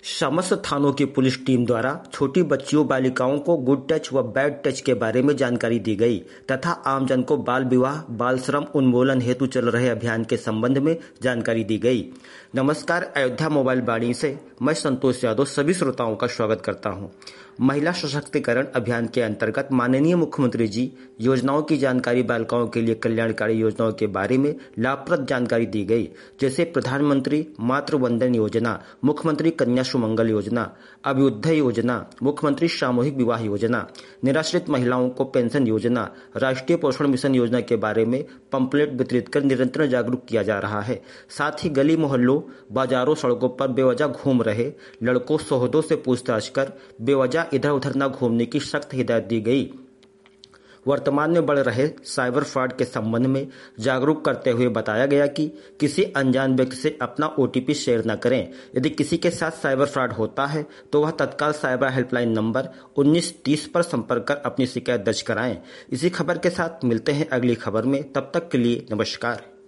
समस्त थानों की पुलिस टीम द्वारा छोटी बच्चियों बालिकाओं को गुड टच व बैड टच के बारे में जानकारी दी गई तथा आमजन को बाल विवाह बाल श्रम उन्मूलन हेतु चल रहे अभियान के संबंध में जानकारी दी गई। नमस्कार, अयोध्या मोबाइल वाणी से मैं संतोष यादव सभी श्रोताओं का स्वागत करता हूं। महिला सशक्तिकरण अभियान के अंतर्गत माननीय मुख्यमंत्री जी योजनाओं की जानकारी बालिकाओं के लिए कल्याणकारी योजनाओं के बारे में लाभप्रद जानकारी दी गई, जैसे प्रधानमंत्री मातृ वंदन योजना, मुख्यमंत्री कन्या सुमंगल योजना, अभ्युदय योजना, मुख्यमंत्री सामूहिक विवाह योजना, निराश्रित महिलाओं को पेंशन योजना, राष्ट्रीय पोषण मिशन योजना के बारे में पंपलेट वितरित कर निरंतर जागरूक किया जा रहा है। साथ ही गली मोहल्लों, बाजारों, सड़कों पर बेवजह घूम रहे लड़कों सोहदों से पूछताछ कर बेवजह इधर उधर न घूमने की सख्त हिदायत दी गई। वर्तमान में बढ़ रहे साइबर फ्रॉड के संबंध में जागरूक करते हुए बताया गया कि किसी अनजान व्यक्ति से अपना ओटीपी शेयर न करें। यदि किसी के साथ साइबर फ्रॉड होता है तो वह तत्काल साइबर हेल्पलाइन नंबर 1930 पर संपर्क कर अपनी शिकायत दर्ज कराएं। इसी खबर के साथ मिलते हैं अगली खबर में, तब तक के लिए नमस्कार।